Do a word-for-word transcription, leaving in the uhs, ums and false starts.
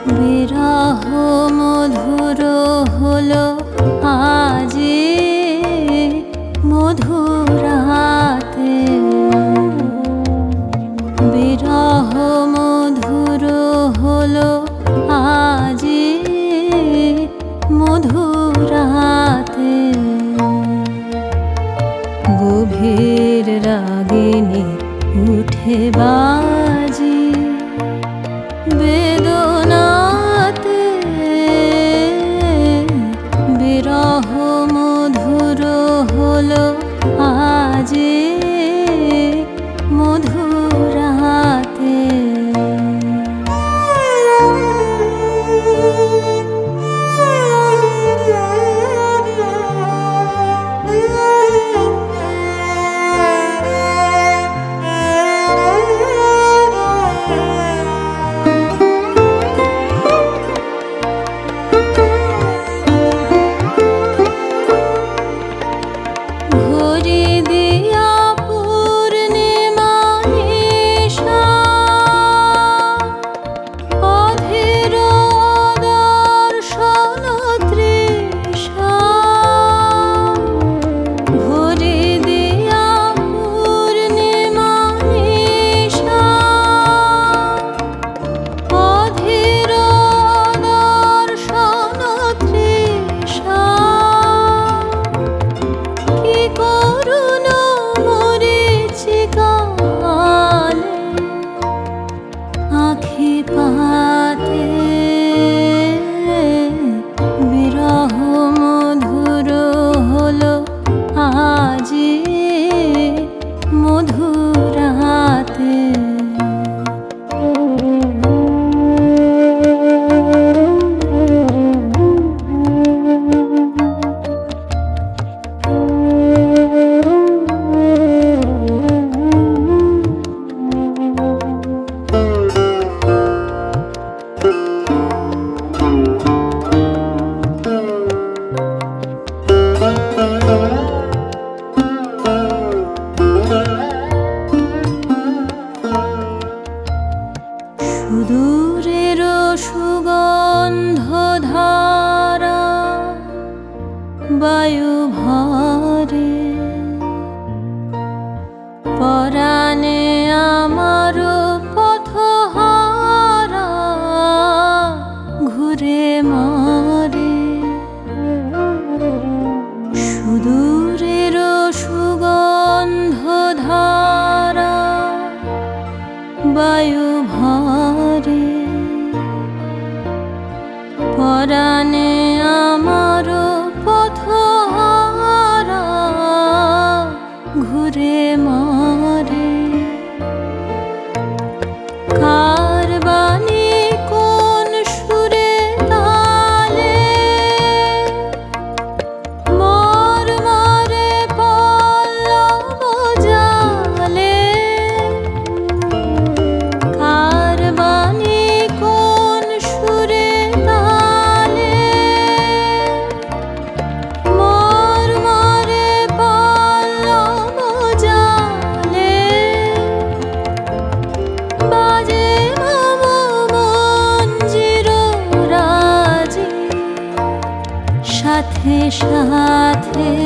বিরহ মধুর হলো আজি মধুরাতে, বিরহ মধুর হলো আজি মধুরাতে। গভীর রাগিনী উঠে বাজি বেদনাতে, বিরহ মধুর হলো আজি মধুরাতে। বিরহ মধুর হলো আজি মধুরাতে। সুদূরের সুগন্ধ ধারা বায়ু ভরে, পরাণে আমার পথহারা ঘুরে মরে। সুদূরের সুগন্ধ ধারা বায়ু ভরে, পরাণে আমার পথহারা ঘুরে মরে। কার বাণী কোন সুরে তালে মর মরে পল্লব জালে, কার বাণী কোন সুরে তালে মর মরে পল্লব জালে। বাজে মম মঞ্জির রাজি, সাথে সাথে